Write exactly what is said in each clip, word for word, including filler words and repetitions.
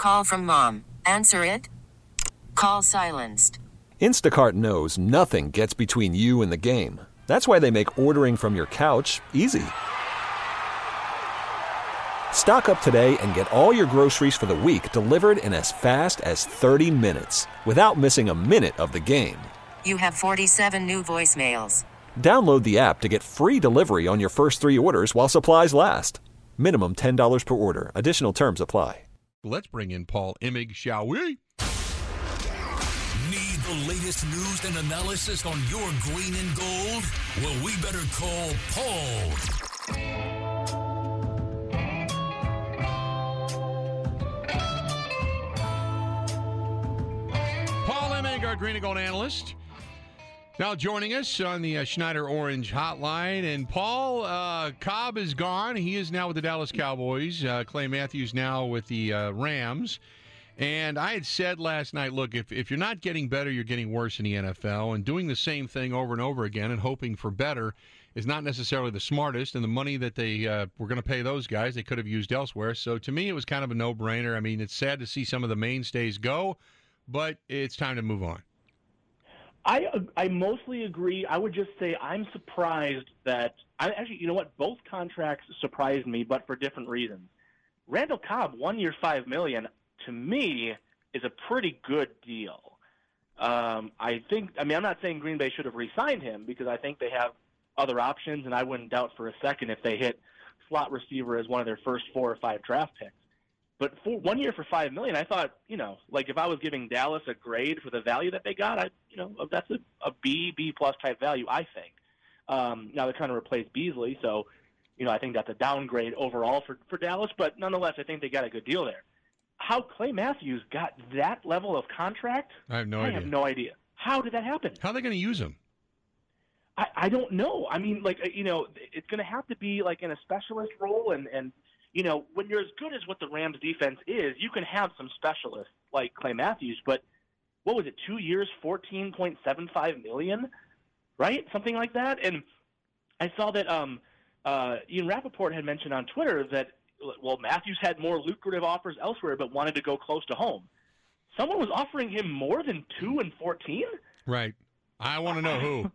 Call from mom. Answer it. Call silenced. Instacart knows nothing gets between you and the game. That's why they make ordering from your couch easy. Stock up today and get all your groceries for the week delivered in as fast as thirty minutes without missing a minute of the game. You have forty-seven new voicemails. Download the app to get free delivery on your first three orders while supplies last. Minimum ten dollars per order. Additional terms apply. Let's bring in Paul Immig, shall we? Need the latest news and analysis on your green and gold? Well, we better call Paul. Paul Immig, our green and gold analyst. Now joining us on the uh, Schneider Orange hotline. And Paul, uh, Cobb is gone. He is now with the Dallas Cowboys. Uh, Clay Matthews now with the uh, Rams. And I had said last night, look, if, if you're not getting better, you're getting worse in the N F L. And doing the same thing over and over again and hoping for better is not necessarily the smartest. And the money that they uh, were going to pay those guys, they could have used elsewhere. So to me, it was kind of a no-brainer. I mean, it's sad to see some of the mainstays go, but it's time to move on. I I mostly agree. I would just say I'm surprised that I actually, you know what, both contracts surprised me, but for different reasons. Randall Cobb, one year, five million, to me is a pretty good deal. Um, I think. I mean, I'm not saying Green Bay should have re-signed him because I think they have other options, and I wouldn't doubt for a second if they hit slot receiver as one of their first four or five draft picks. But for one year for five million, I thought, you know, like if I was giving Dallas a grade for the value that they got, I, you know, that's a, a B, B plus type value, I think. Um, now they're trying to replace Beasley, so, you know, I think that's a downgrade overall for, for Dallas. But nonetheless, I think they got a good deal there. How Clay Matthews got that level of contract, I have no I idea. I have no idea. How did that happen? How are they going to use him? I, I don't know. I mean, like, you know, it's going to have to be like in a specialist role, and, and you know, when you're as good as what the Rams defense is, you can have some specialists like Clay Matthews, but what was it, two years, fourteen point seven five million dollars, right? Something like that. And I saw that um, uh, Ian Rappaport had mentioned on Twitter that, well, Matthews had more lucrative offers elsewhere but wanted to go close to home. Someone was offering him more than two and fourteen? Right. I want to know who.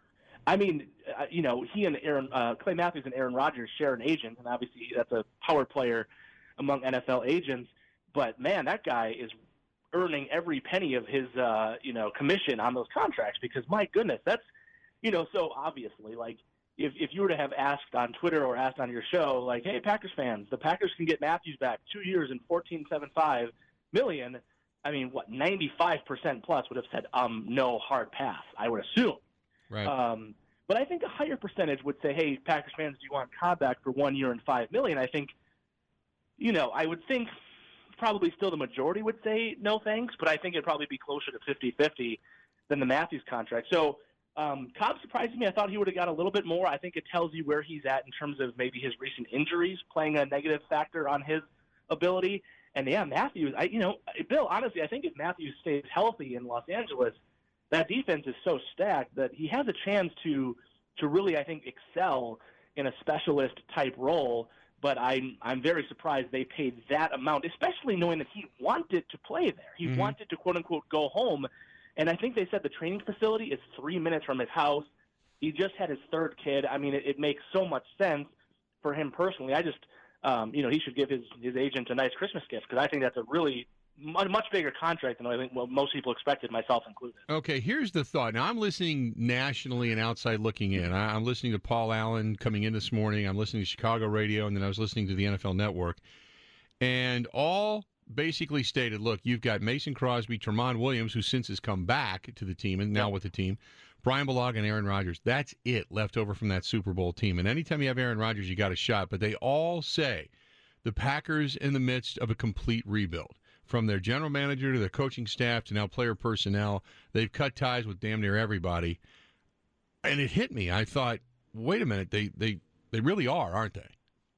I mean, uh, you know, he and Aaron, uh, Clay Matthews and Aaron Rodgers share an agent, and obviously that's a power player among N F L agents. But man, that guy is earning every penny of his, uh, you know, commission on those contracts because my goodness, that's, you know, so obviously, like, if if you were to have asked on Twitter or asked on your show, like, hey, Packers fans, the Packers can get Matthews back two years and fourteen point seven five million dollars. I mean, what, ninety-five percent plus would have said, um, no, hard pass, I would assume. Right. Um, but I think a higher percentage would say, hey, Packers fans, do you want Cobb back for one year and five million dollars? I think, you know, I would think probably still the majority would say no thanks, but I think it'd probably be closer to fifty-fifty than the Matthews contract. So um, Cobb surprised me. I thought he would have got a little bit more. I think it tells you where he's at in terms of maybe his recent injuries playing a negative factor on his ability. And, yeah, Matthews, I, you know, Bill, honestly, I think if Matthews stays healthy in Los Angeles, that defense is so stacked that he has a chance to to really, I think, excel in a specialist-type role. But I'm, I'm very surprised they paid that amount, especially knowing that he wanted to play there. He mm-hmm. wanted to, quote-unquote, go home. And I think they said the training facility is three minutes from his house. He just had his third kid. I mean, it, it makes so much sense for him personally. I just, um, you know, he should give his, his agent a nice Christmas gift because I think that's a really – much bigger contract than I think well, most people expected, myself included. Okay, here's the thought. Now, I'm listening nationally and outside looking in. I, I'm listening to Paul Allen coming in this morning. I'm listening to Chicago radio, and then I was listening to the N F L Network. And all basically stated, look, you've got Mason Crosby, Tramon Williams, who since has come back to the team and now with the team, Brian Bulaga and Aaron Rodgers. That's it left over from that Super Bowl team. And anytime you have Aaron Rodgers, you got a shot. But they all say the Packers in the midst of a complete rebuild. From their general manager to their coaching staff to now player personnel, they've cut ties with damn near everybody. And it hit me. I thought, wait a minute, they they, they really are, aren't they?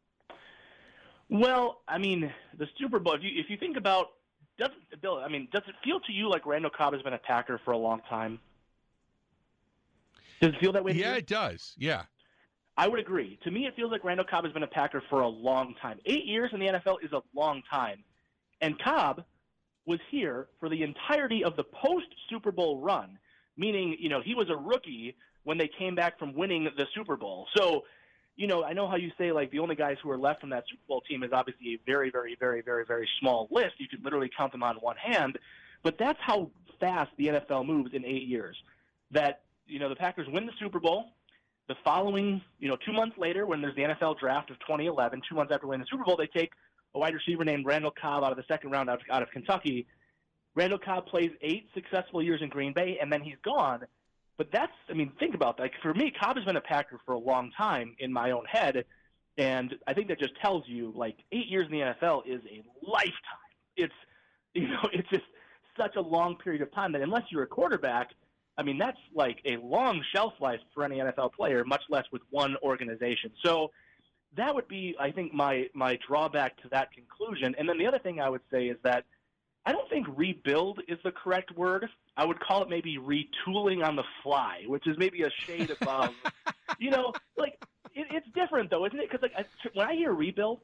Well, I mean, the Super Bowl, if you, if you think about, does Bill, I mean, does it feel to you like Randall Cobb has been a Packer for a long time? Does it feel that way to Yeah, you? it does. Yeah. I would agree. To me, it feels like Randall Cobb has been a Packer for a long time. Eight years in the N F L is a long time. And Cobb was here for the entirety of the post-Super Bowl run, meaning, you know, he was a rookie when they came back from winning the Super Bowl. So, you know, I know how you say, like, the only guys who are left from that Super Bowl team is obviously a very, very, very, very, very small list. You could literally count them on one hand. But that's how fast the N F L moves in eight years. That, you know, the Packers win the Super Bowl. The following, you know, two months later, when there's the N F L draft of twenty eleven, two months after winning the Super Bowl, they take a wide receiver named Randall Cobb out of the second round out of, out of Kentucky. Randall Cobb plays eight successful years in Green Bay, and then he's gone. But that's, I mean, think about that. Like, for me, Cobb has been a Packer for a long time in my own head, and I think that just tells you, like, eight years in the N F L is a lifetime. It's, you know, it's just such a long period of time that unless you're a quarterback, I mean, that's like a long shelf life for any N F L player, much less with one organization. So that would be, I think, my, my drawback to that conclusion. And then the other thing I would say is that I don't think rebuild is the correct word. I would call it maybe retooling on the fly, which is maybe a shade above. You know, like, it, it's different, though, isn't it? Because, like, I, when I hear rebuild,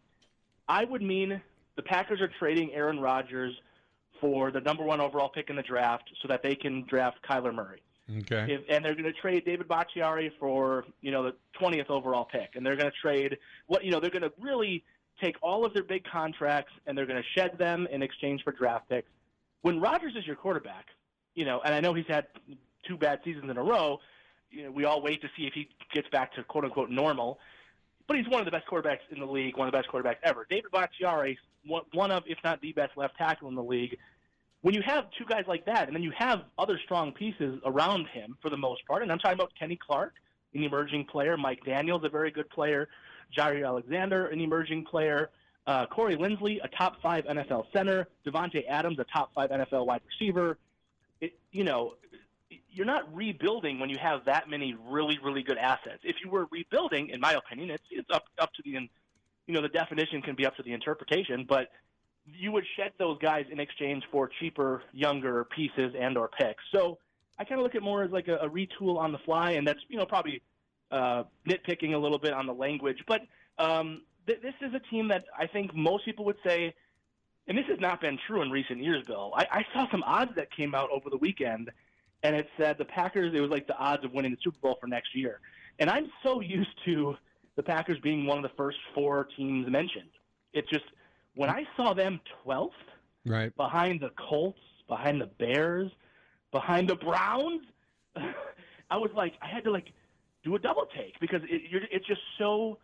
I would mean the Packers are trading Aaron Rodgers for the number one overall pick in the draft so that they can draft Kyler Murray. Okay. If, and they're going to trade David Bakhtiari for, you know, the twentieth overall pick. And they're going to trade what, you know, they're going to really take all of their big contracts and they're going to shed them in exchange for draft picks. When Rodgers is your quarterback, you know, and I know he's had two bad seasons in a row, you know, we all wait to see if he gets back to quote unquote normal. But he's one of the best quarterbacks in the league, one of the best quarterbacks ever. David Bakhtiari, one of, if not the best left tackle in the league. When you have two guys like that, and then you have other strong pieces around him for the most part, and I'm talking about Kenny Clark, an emerging player, Mike Daniels, a very good player, Jair Alexander, an emerging player, uh, Corey Linsley, a top five N F L center, Devontae Adams, a top five N F L wide receiver. It, you know, you're not rebuilding when you have that many really, really good assets. If you were rebuilding, in my opinion, it's it's up up to the, you know, the definition can be up to the interpretation, but you would shed those guys in exchange for cheaper, younger pieces and or picks. So I kind of look at more as like a, a retool on the fly, and that's, you know, probably uh, nitpicking a little bit on the language. But um, th- this is a team that I think most people would say, and this has not been true in recent years, Bill. I, I saw some odds that came out over the weekend, and it said the Packers, it was like the odds of winning the Super Bowl for next year. And I'm so used to the Packers being one of the first four teams mentioned. It's just, when I saw them twelfth, right behind the Colts, behind the Bears, behind the Browns, I was like, I had to like do a double take because it, you're, it's just so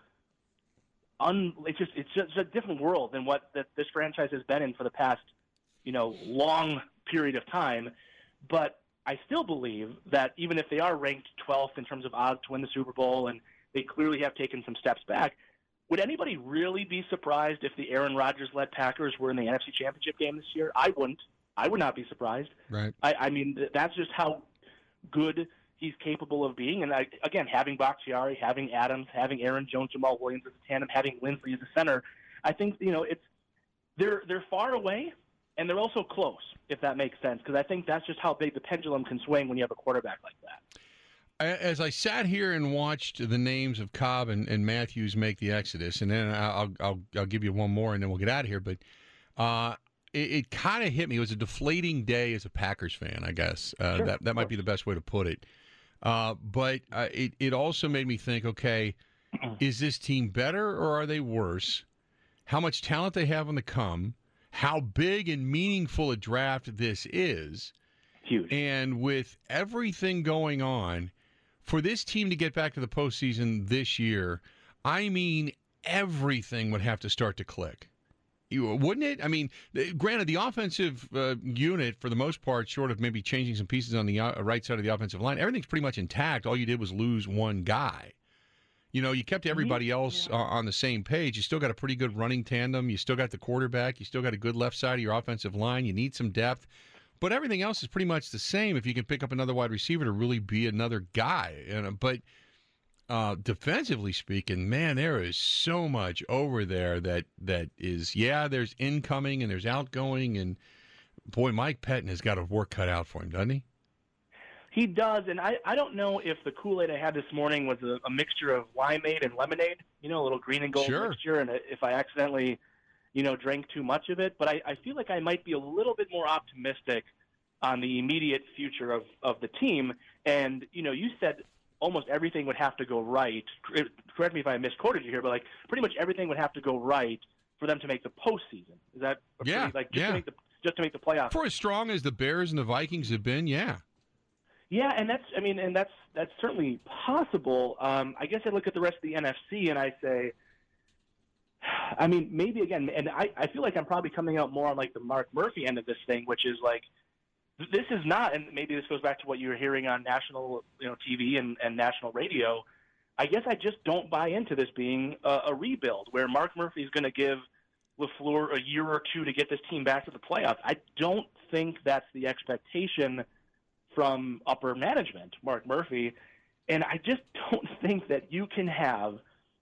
un. It's just it's just a different world than what that this franchise has been in for the past, you know, long period of time. But I still believe that even if they are ranked twelfth in terms of odds to win the Super Bowl, and they clearly have taken some steps back. Would anybody really be surprised if the Aaron Rodgers-led Packers were in the N F C Championship game this year? I wouldn't. I would not be surprised. Right. I, I mean, that's just how good he's capable of being. And, I, again, having Bakhtiari, having Adams, having Aaron Jones, Jamal Williams as a tandem, having Linsley as a center, I think, you know, it's they're they're far away, and they're also close, if that makes sense, because I think that's just how big the pendulum can swing when you have a quarterback like that. As I sat here and watched the names of Cobb and, and Matthews make the exodus, and then I'll, I'll I'll give you one more, and then we'll get out of here. But uh, it, it kind of hit me. It was a deflating day as a Packers fan, I guess. Uh, sure, that that might be the best way to put it. Uh, but uh, it it also made me think. Okay, is this team better or are they worse? How much talent they have on the come? How big and meaningful a draft this is? Huge. And with everything going on, for this team to get back to the postseason this year, I mean, everything would have to start to click. You, wouldn't it? I mean, granted, the offensive uh, unit, for the most part, short of maybe changing some pieces on the uh, right side of the offensive line, everything's pretty much intact. All you did was lose one guy. You know, you kept everybody else uh, on the same page. You still got a pretty good running tandem. You still got the quarterback. You still got a good left side of your offensive line. You need some depth. But everything else is pretty much the same if you can pick up another wide receiver to really be another guy. You know, but uh, defensively speaking, man, there is so much over there that that is, yeah, there's incoming and there's outgoing. And, boy, Mike Pettin has got a work cut out for him, doesn't he? He does, and I, I don't know if the Kool-Aid I had this morning was a, a mixture of limeade and lemonade, you know, a little green and gold Sure. mixture, and if I accidentally you know, drank too much of it. But I, I feel like I might be a little bit more optimistic on the immediate future of, of the team. And, you know, you said almost everything would have to go right. Correct me if I misquoted you here, but, like, pretty much everything would have to go right for them to make the postseason. Is that a yeah, pretty, like, just yeah. to make the just to make the playoffs? For as strong as the Bears and the Vikings have been, yeah. Yeah, and that's I mean, and that's that's certainly possible. Um, I guess I look at the rest of the N F C and I say, I mean, maybe again, and I, I feel like I'm probably coming out more on like the Mark Murphy end of this thing, which is like, this is not, and maybe this goes back to what you were hearing on national, you know, T V and, and national radio. I guess I just don't buy into this being a, a rebuild where Mark Murphy is going to give LaFleur a year or two to get this team back to the playoffs. I don't think that's the expectation from upper management, Mark Murphy, and I just don't think that you can have.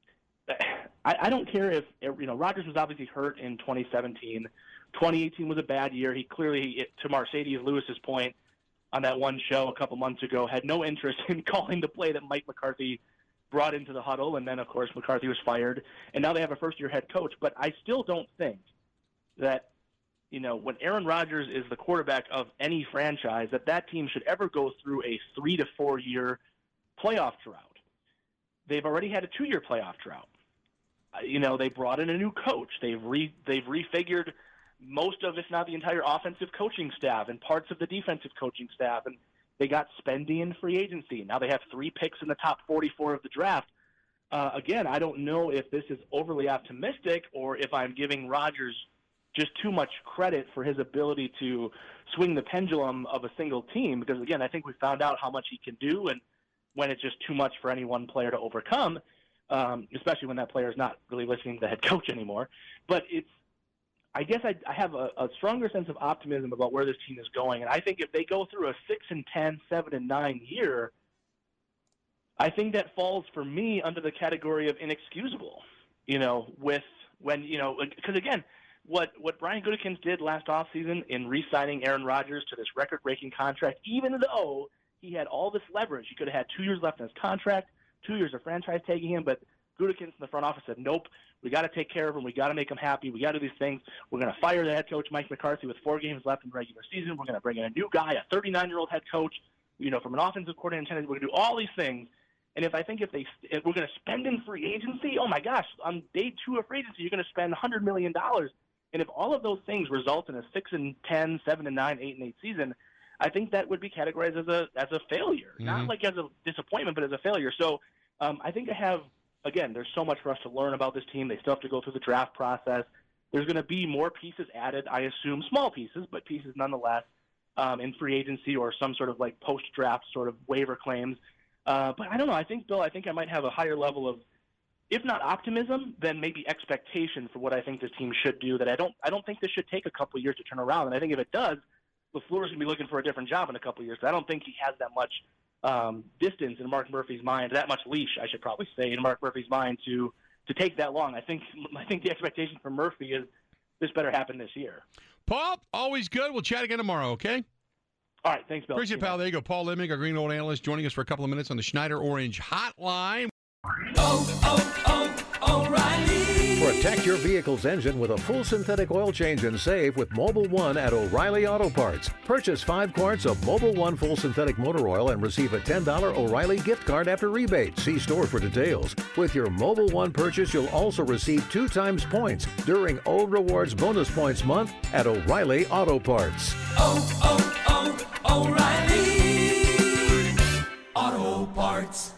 I, I don't care if you know Rodgers was obviously hurt in twenty seventeen. twenty eighteen was a bad year. He clearly, it, to Mercedes Lewis's point on that one show a couple months ago, had no interest in calling the play that Mike McCarthy brought into the huddle, and then, of course, McCarthy was fired, and now they have a first-year head coach. But I still don't think that, you know, when Aaron Rodgers is the quarterback of any franchise, that that team should ever go through a three- to four-year playoff drought. They've already had a two-year playoff drought. Uh, you know, they brought in a new coach. They've re they've refigured most of, if not the entire offensive coaching staff and parts of the defensive coaching staff, and they got spendy in free agency. Now they have three picks in the top forty-four of the draft. Uh, again, I don't know if this is overly optimistic or if I'm giving Rodgers just too much credit for his ability to swing the pendulum of a single team, because, again, I think we found out how much he can do and when it's just too much for any one player to overcome, um, especially when that player is not really listening to the head coach anymore. But it's, I guess I, I have a, a stronger sense of optimism about where this team is going, and I think if they go through a six and ten, seven and nine year, I think that falls for me under the category of inexcusable. You know, with when you know, because again, what what Brian Gutekunst did last offseason in re-signing Aaron Rodgers to this record-breaking contract, even though he had all this leverage, he could have had two years left in his contract, two years of franchise taking him, but Gutekunst in the front office said, nope, we got to take care of him. We got to make him happy. We got to do these things. We're going to fire the head coach, Mike McCarthy, with four games left in the regular season. We're going to bring in a new guy, a thirty-nine-year-old head coach, you know, from an offensive coordinator. We're going to do all these things. And if I think if they if we're going to spend in free agency, oh my gosh, on day two of free agency, you're going to spend one hundred million dollars. And if all of those things result in a six and ten, seven and nine, eight and eight season, I think that would be categorized as a as a failure, mm-hmm. not like as a disappointment, but as a failure. So um, I think I have. Again, there's so much for us to learn about this team. They still have to go through the draft process. There's going to be more pieces added, I assume, small pieces, but pieces nonetheless, um, in free agency or some sort of like post-draft sort of waiver claims. Uh, but I don't know. I think, Bill, I think I might have a higher level of, if not optimism, then maybe expectation for what I think this team should do. That I don't, I don't think this should take a couple of years to turn around. And I think if it does, LaFleur's going to be looking for a different job in a couple of years. I don't think he has that much um, distance in Mark Murphy's mind, that much leash, I should probably say, in Mark Murphy's mind to to take that long. I think I think the expectation for Murphy is this better happen this year. Paul, always good. We'll chat again tomorrow, okay? All right, thanks, Bill. Appreciate it, pal. There you go. Paul Lemming, our Green Gold analyst, joining us for a couple of minutes on the Schneider Orange Hotline. Oh, oh, oh, O'Reilly. Protect your vehicle's engine with a full synthetic oil change and save with Mobil one at O'Reilly Auto Parts. Purchase five quarts of Mobil one full synthetic motor oil and receive a ten dollars O'Reilly gift card after rebate. See store for details. With your Mobil one purchase, you'll also receive two times points during O Rewards Bonus Points Month at O'Reilly Auto Parts. Oh, oh, oh, O'Reilly Auto Parts.